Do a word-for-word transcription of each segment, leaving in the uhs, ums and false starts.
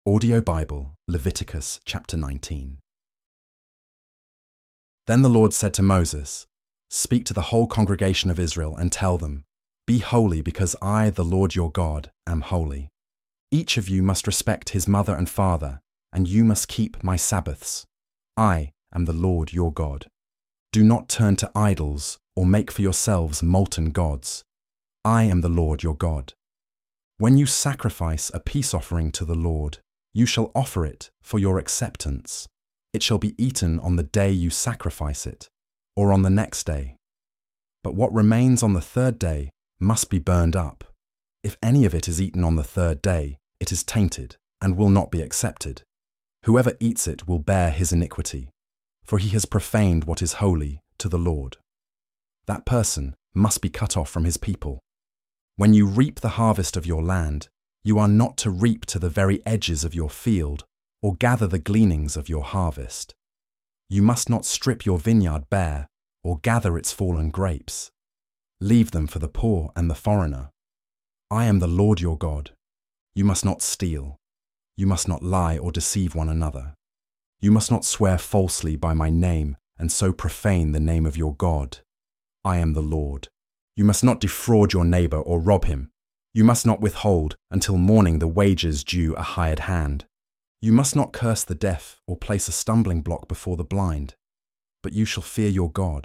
Audio Bible, Leviticus chapter nineteen. Then the Lord said to Moses, "Speak to the whole congregation of Israel and tell them, 'Be holy because I, the Lord your God, am holy. Each of you must respect his mother and father, and you must keep my Sabbaths. I am the Lord your God. Do not turn to idols or make for yourselves molten gods. I am the Lord your God. When you sacrifice a peace offering to the Lord, you shall offer it for your acceptance. It shall be eaten on the day you sacrifice it, or on the next day. But what remains on the third day must be burned up. If any of it is eaten on the third day, it is tainted and will not be accepted. Whoever eats it will bear his iniquity, for he has profaned what is holy to the Lord. That person must be cut off from his people. When you reap the harvest of your land, you are not to reap to the very edges of your field or gather the gleanings of your harvest. You must not strip your vineyard bare or gather its fallen grapes. Leave them for the poor and the foreigner. I am the Lord your God. You must not steal. You must not lie or deceive one another. You must not swear falsely by my name and so profane the name of your God. I am the Lord. You must not defraud your neighbor or rob him. You must not withhold until morning the wages due a hired hand. You must not curse the deaf or place a stumbling block before the blind, but you shall fear your God.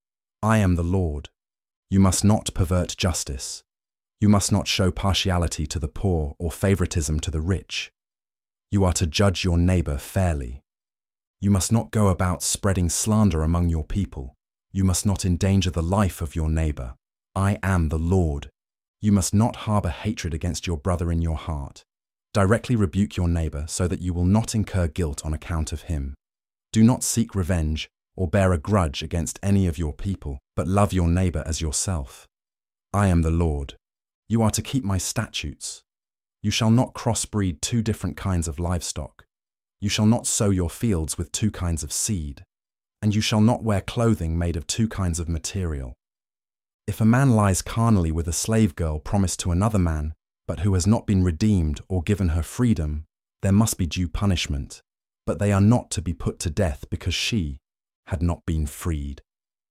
I am the Lord. You must not pervert justice. You must not show partiality to the poor or favoritism to the rich. You are to judge your neighbor fairly. You must not go about spreading slander among your people. You must not endanger the life of your neighbor. I am the Lord. You must not harbor hatred against your brother in your heart. Directly rebuke your neighbor so that you will not incur guilt on account of him. Do not seek revenge or bear a grudge against any of your people, but love your neighbor as yourself. I am the Lord. You are to keep my statutes. You shall not crossbreed two different kinds of livestock. You shall not sow your fields with two kinds of seed, and you shall not wear clothing made of two kinds of material. If a man lies carnally with a slave girl promised to another man, but who has not been redeemed or given her freedom, there must be due punishment, but they are not to be put to death because she had not been freed.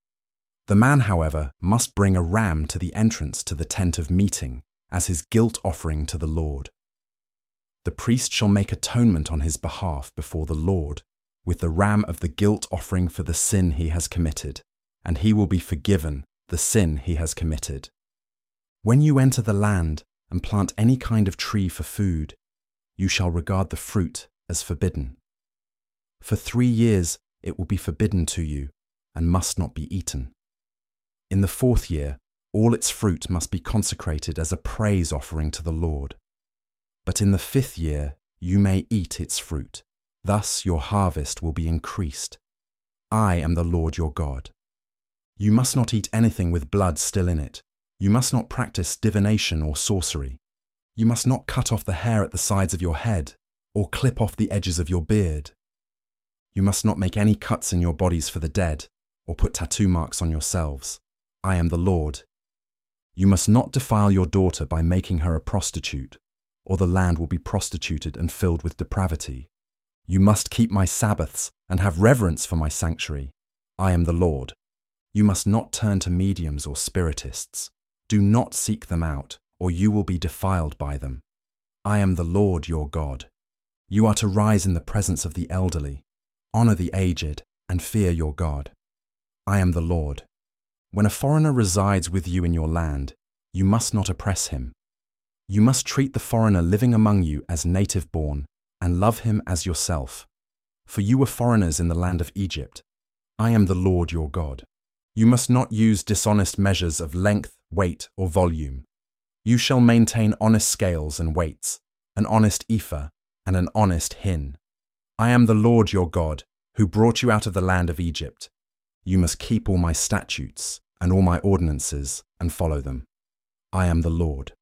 The man, however, must bring a ram to the entrance to the tent of meeting as his guilt offering to the Lord. The priest shall make atonement on his behalf before the Lord with the ram of the guilt offering for the sin he has committed, and he will be forgiven the sin he has committed. When you enter the land and plant any kind of tree for food, you shall regard the fruit as forbidden. For three years it will be forbidden to you and must not be eaten. In the fourth year, all its fruit must be consecrated as a praise offering to the Lord. But in the fifth year you may eat its fruit. Thus your harvest will be increased. I am the Lord your God. You must not eat anything with blood still in it. You must not practice divination or sorcery. You must not cut off the hair at the sides of your head or clip off the edges of your beard. You must not make any cuts in your bodies for the dead or put tattoo marks on yourselves. I am the Lord. You must not defile your daughter by making her a prostitute, or the land will be prostituted and filled with depravity. You must keep my Sabbaths and have reverence for my sanctuary. I am the Lord. You must not turn to mediums or spiritists. Do not seek them out, or you will be defiled by them. I am the Lord your God. You are to rise in the presence of the elderly, honor the aged, and fear your God. I am the Lord. When a foreigner resides with you in your land, you must not oppress him. You must treat the foreigner living among you as native-born and love him as yourself. For you were foreigners in the land of Egypt. I am the Lord your God. You must not use dishonest measures of length, weight, or volume. You shall maintain honest scales and weights, an honest ephah and an honest hin. I am the Lord your God, who brought you out of the land of Egypt. You must keep all my statutes and all my ordinances and follow them. I am the Lord.